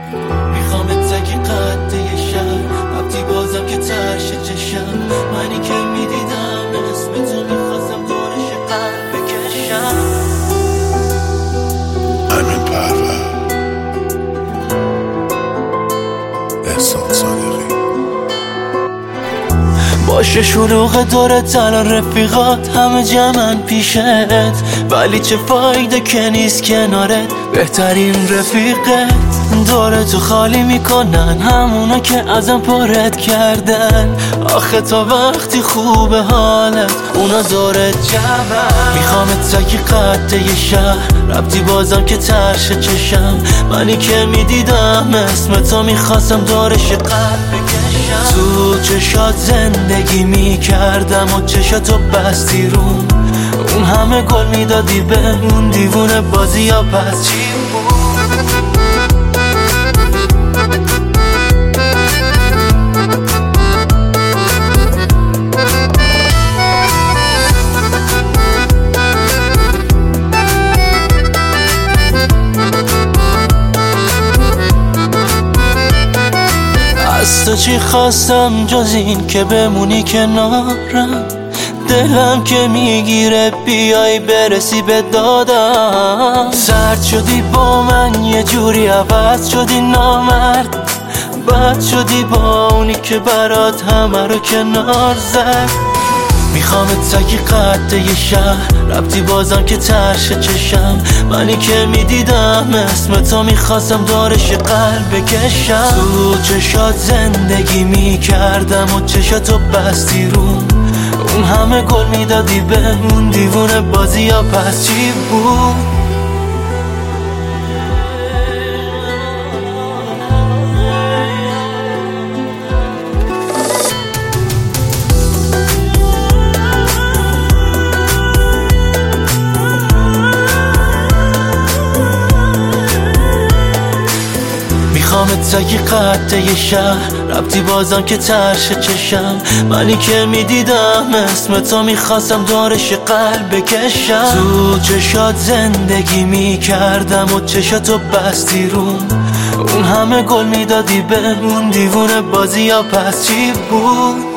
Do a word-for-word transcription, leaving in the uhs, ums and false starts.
میخوام تگی قد یه شب ربطی بازم که ترش چشم منی که میدیدم اسم تو میخواستم دورش قلب بکشم. امین پرور، احسان صادقی. باشه شلوغ دورت الان رفیقات همه جمعن پیشت، ولی چه فایده که نیست کنارت بهترین رفیقت. دورتو خالی میکنن همونا که ازم پرت کردن، آخه تا وقتی خوبه حالت اونا دورت جمعن. میخوامت تکی قد یه شهر ربطی بازم که ترش چشم منی که میدیدم اسم تو میخواستم دورش قلب بکشم. تو چشات زندگی میکردم و چشاتو بستی روم، اون همه گل میدادی به اون دیوونه بازی یا پس چی بود؟ از تو چی خواستم جز این که بمونی کنارم، دلم که میگیره بیای برسی به دادم. سرد شدی با من یه جوری عوض شدی نامرد، بد شدی با اونی که برات همه رو کنار زد. میخوامت تکی قد یه شهر ربطی بازم که ترش چشم منی که میدیدم اسم تو میخواستم دورش قلب بکشم. تو چشات زندگی میکردم و چشاتو بستی روم، اون همه گل میدادی به اون دیوونه بازی یا پس چی بود؟ میخوامت تکی قد یه شهر ربطی بازم که ترش چشم منی که میدیدم اسم تو میخواستم دورش قلب بکشم. تو چشات زندگی میکردم و چشاتو بستی روم، اون همه گل میدادی به اون دیوونه بازی یا پس چی بود؟